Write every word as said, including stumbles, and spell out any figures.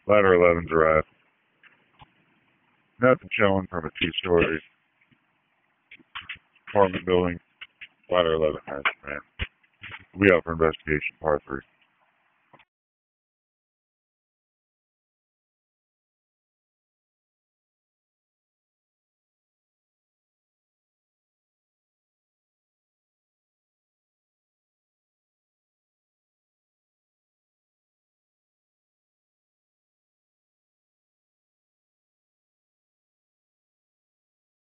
Ladder eleven's arrived. Nothing showing from a two-story apartment building. Ladder eleven has, man. We out for investigation, part three.